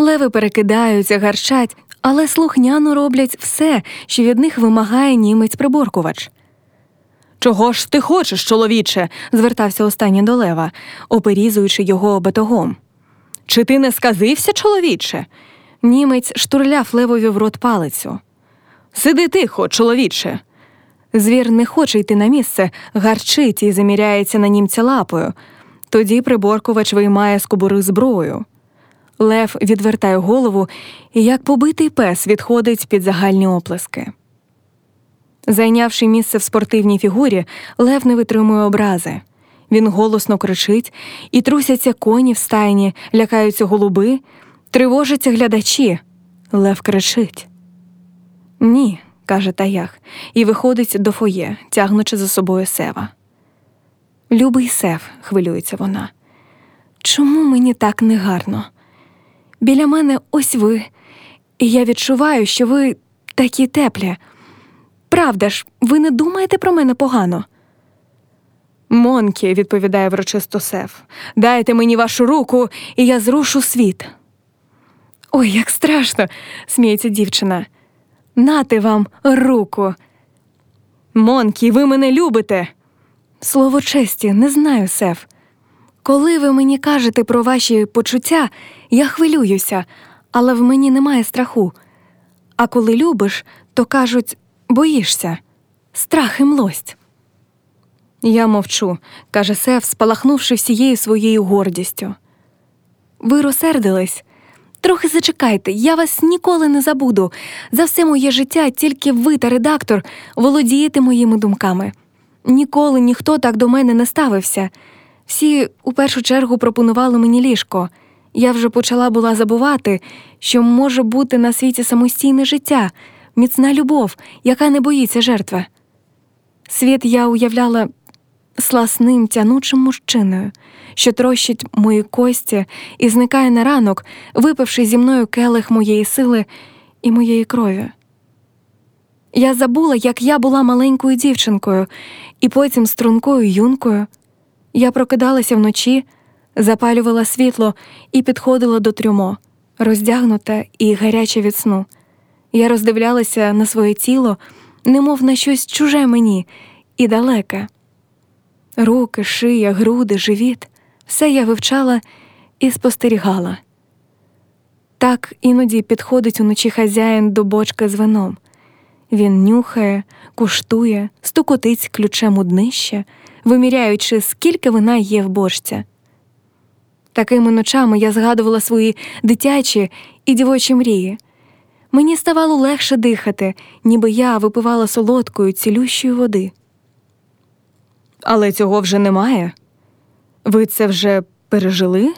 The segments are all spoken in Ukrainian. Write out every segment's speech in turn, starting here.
Леви перекидаються, гарчать, але слухняно роблять все, що від них вимагає німець-приборкувач. «Чого ж ти хочеш, чоловіче?» – звертався останній до лева, оперізуючи його батогом. «Чи ти не сказився, чоловіче?» Німець штурляв левові в рот палицю. «Сиди тихо, чоловіче!» Звір не хоче йти на місце, гарчить і заміряється на німця лапою. Тоді приборкувач виймає з кобури зброю. Лев відвертає голову і, як побитий пес, відходить під загальні оплески. Зайнявши місце в спортивній фігурі, лев не витримує образи. Він голосно кричить, і трусяться коні в стайні, лякаються голуби, тривожаться глядачі. Лев кричить. «Ні», – каже Таях, і виходить до фоє, тягнучи за собою Сева. «Любий Сев», – хвилюється вона, – «чому мені так негарно? Біля мене ось ви, і я відчуваю, що ви такі теплі. Правда ж, ви не думаєте про мене погано?» «Монкі», – відповідає врочисто Сев, – «дайте мені вашу руку, і я зрушу світ». «Ой, як страшно!» – сміється дівчина. «Нате вам руку!» «Монкі, ви мене любите!» «Слово честі, не знаю, Сев. Коли ви мені кажете про ваші почуття, я хвилююся, але в мені немає страху. А коли любиш, то кажуть, боїшся. Страх і млость». «Я мовчу», – каже Сев, спалахнувши всією своєю гордістю. «Ви розсердились? Трохи зачекайте, я вас ніколи не забуду. За все моє життя тільки ви та редактор володієте моїми думками. Ніколи ніхто так до мене не ставився. Всі у першу чергу пропонували мені ліжко. Я вже почала була забувати, що може бути на світі самостійне життя, міцна любов, яка не боїться жертви. Світ я уявляла сласним, тянучим мужчиною, що трощить мої кості і зникає на ранок, випивши зі мною келих моєї сили і моєї крові. Я забула, як я була маленькою дівчинкою, і потім стрункою юнкою. Я прокидалася вночі, запалювала світло і підходила до трюмо, роздягнута і гаряча від сну. Я роздивлялася на своє тіло, немов на щось чуже мені і далеке. Руки, шия, груди, живіт – все я вивчала і спостерігала. Так іноді підходить уночі хазяїн до бочки з вином. Він нюхає, куштує, стукотить ключем у днище, виміряючи, скільки вина є в бочці. Такими ночами я згадувала свої дитячі і дівочі мрії. Мені ставало легше дихати, ніби я випивала солодкої, цілющої води. «Але цього вже немає? Ви це вже пережили?»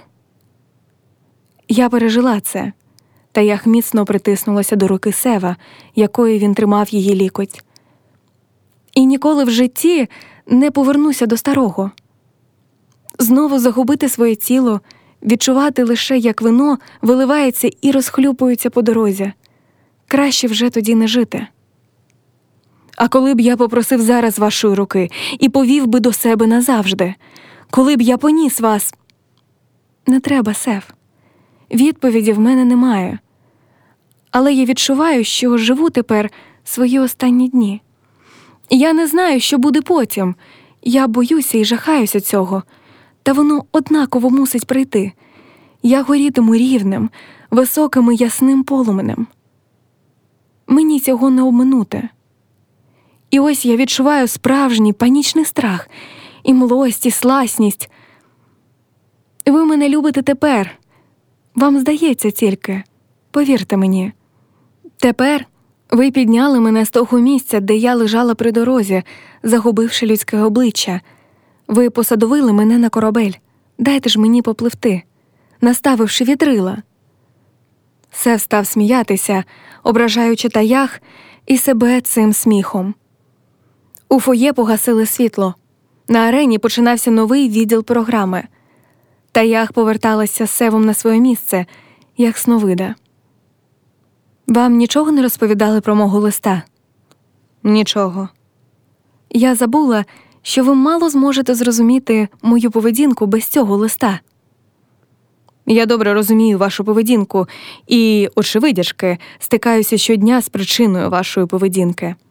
Я пережила це. Таях міцно притиснулася до руки Сева, якою він тримав її лікоть. «І ніколи в житті не повернуся до старого. Знову загубити своє тіло, відчувати лише, як вино виливається і розхлюпується по дорозі. Краще вже тоді не жити. А коли б я попросив зараз вашої руки і повів би до себе назавжди? Коли б я поніс вас?» «Не треба, Сев. Відповіді в мене немає. Але я відчуваю, що живу тепер свої останні дні. Я не знаю, що буде потім. Я боюся і жахаюся цього. Та воно однаково мусить прийти. Я горітиму рівнем, високим і ясним полуменем. Мені цього не обминути. І ось я відчуваю справжній панічний страх, і млость, і сласність. Ви мене любите тепер. Вам здається тільки. Повірте мені. Тепер ви підняли мене з того місця, де я лежала при дорозі, загубивши людське обличчя. Ви посадовили мене на корабель. Дайте ж мені попливти, наставивши вітрила». Сев став сміятися, ображаючи Таях і себе цим сміхом. У фоє погасили світло. На арені починався новий відділ програми. Таях поверталася з Севом на своє місце, як сновида. «Вам нічого не розповідали про мого листа?» «Нічого». «Я забула, що ви мало зможете зрозуміти мою поведінку без цього листа». Я добре розумію вашу поведінку і, очевидячки, стикаюся щодня з причиною вашої поведінки.